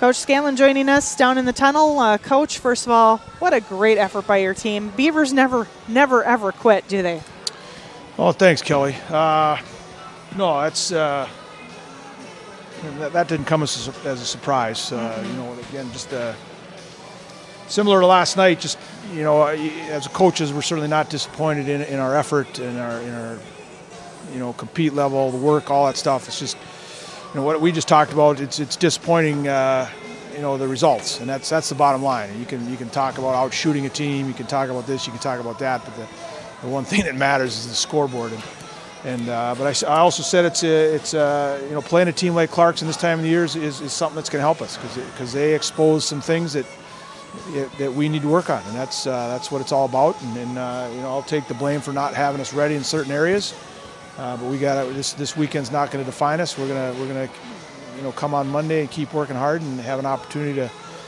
Coach Scanlon joining us down in the tunnel. Coach, first of all, what a great effort by your team. Beavers never, ever quit, do they? Oh, thanks, Kelly. No, that's that didn't come as a surprise. Again, just similar to last night. Just as coaches, we're certainly not disappointed in our effort and our compete level, the work, all that stuff. It's just what we just talked about. It's disappointing. The results, and that's the bottom line. You can talk about out shooting a team. You can talk about this. You can talk about that. But the one thing that matters is the scoreboard. But I also said it's playing a team like Clarkson this time of the year is something that's going to help us because they expose some things that we need to work on, and that's what it's all about. And I'll take the blame for not having us ready in certain areas. But we got this weekend's not going to define us. We're gonna come on Monday and keep working hard and have an opportunity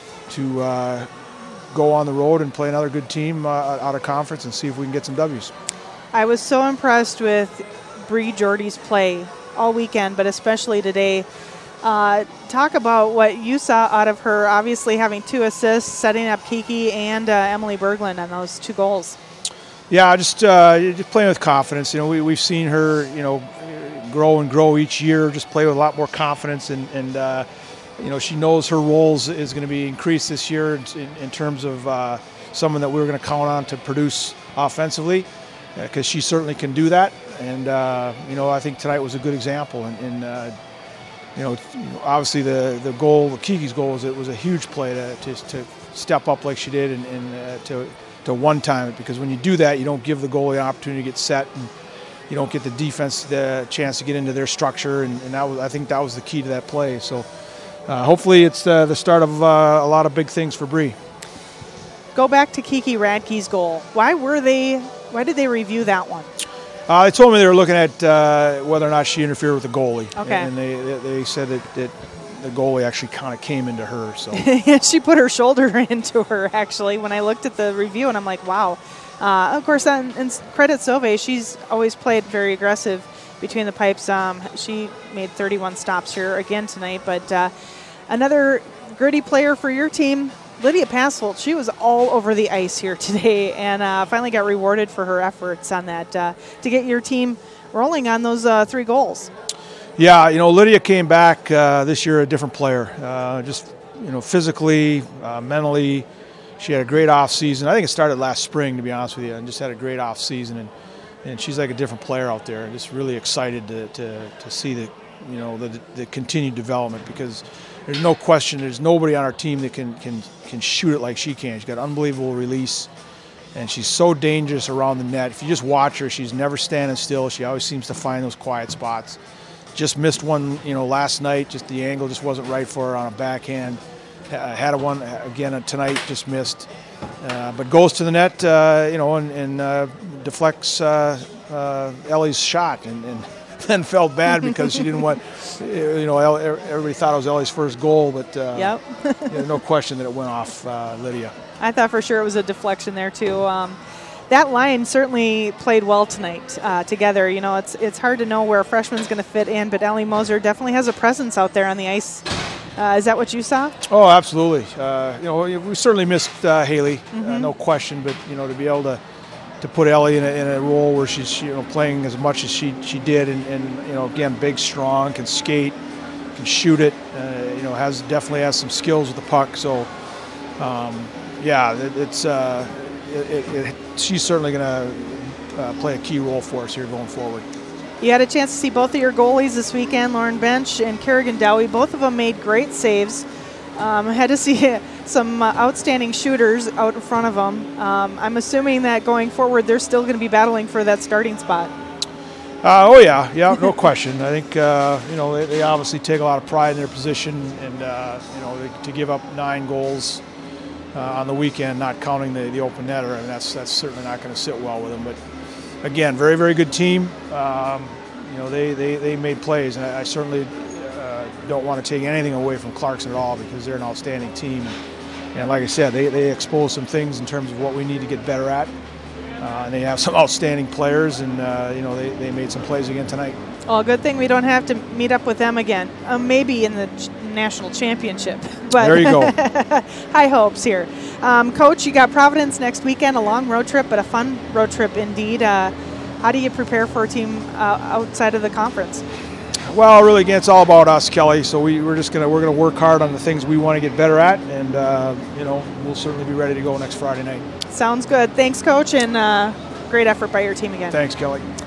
to go on the road and play another good team out of conference and see if we can get some W's. I was so impressed with Bree Jordy's play all weekend, but especially today. Talk about what you saw out of her, obviously having 2 assists, setting up Kiki and Emily Berglund on those 2 goals. Yeah, just playing with confidence. We've seen her, grow and grow each year, just play with a lot more confidence. And she knows her roles is going to be increased this year in terms of someone that we were going to count on to produce offensively, because she certainly can do that. And, I think tonight was a good example. And obviously the goal, Kiki's goal, was a huge play to step up like she did and to one-time it, because when you do that, you don't give the goalie an opportunity to get set, and you don't get the defense the chance to get into their structure, and I think that was the key to that play. So hopefully it's the start of a lot of big things for Bree. Go back to Kiki Radke's goal. Why did they review that one? They told me they were looking at whether or not she interfered with the goalie. Okay. And they said that the goalie actually kind of came into her. So she put her shoulder into her, actually, when I looked at the review, and I'm like, wow. Of course, and credit Sauve, she's always played very aggressive between the pipes. She made 31 stops here again tonight. But another gritty player for your team, Lydia Passholt, she was all over the ice here today and finally got rewarded for her efforts on that to get your team rolling on those 3 goals. Yeah, Lydia came back this year a different player. Physically, mentally, she had a great off season. I think it started last spring, to be honest with you, and just had a great off season. And she's like a different player out there. Just really excited to see the continued development, because there's no question there's nobody on our team that can shoot it like she can. She's got unbelievable release, and she's so dangerous around the net. If you just watch her, she's never standing still. She always seems to find those quiet spots. Just missed one, last night. Just the angle just wasn't right for her on a backhand. Had one again tonight, just missed. But goes to the net, and deflects Ellie's shot, and then felt bad because she didn't want. Everybody thought it was Ellie's first goal, but yep. No question that it went off Lydia. I thought for sure it was a deflection there too. That line certainly played well tonight together. It's hard to know where a freshman's going to fit in, but Ellie Moser definitely has a presence out there on the ice. Is that what you saw? Oh, absolutely. We certainly missed Haley, no question, but to be able to put Ellie in a role where she's playing as much as she did, and again, big, strong, can skate, can shoot it, definitely has some skills with the puck. So she's certainly going to play a key role for us here going forward. You had a chance to see both of your goalies this weekend, Lauren Bench and Kerrigan Dowie. Both of them made great saves. Had to see some outstanding shooters out in front of them. I'm assuming that going forward, they're still going to be battling for that starting spot. Yeah, no question. I think they obviously take a lot of pride in their position, and to give up 9 goals on the weekend, not counting the open netter, that's certainly not going to sit well with them. But again, very, very good team. They made plays, and I certainly don't want to take anything away from Clarkson at all, because they're an outstanding team. And like I said, they expose some things in terms of what we need to get better at. And they have some outstanding players, and they made some plays again tonight. Well, good thing we don't have to meet up with them again. Maybe in the national championship. But there you go. high hopes here. Coach, you got Providence next weekend, a long road trip, but a fun road trip indeed. How do you prepare for a team outside of the conference? Well, really, again, it's all about us, Kelly. So we're gonna work hard on the things we want to get better at, and we'll certainly be ready to go next Friday night. Sounds good. Thanks, Coach, and great effort by your team again. Thanks, Kelly.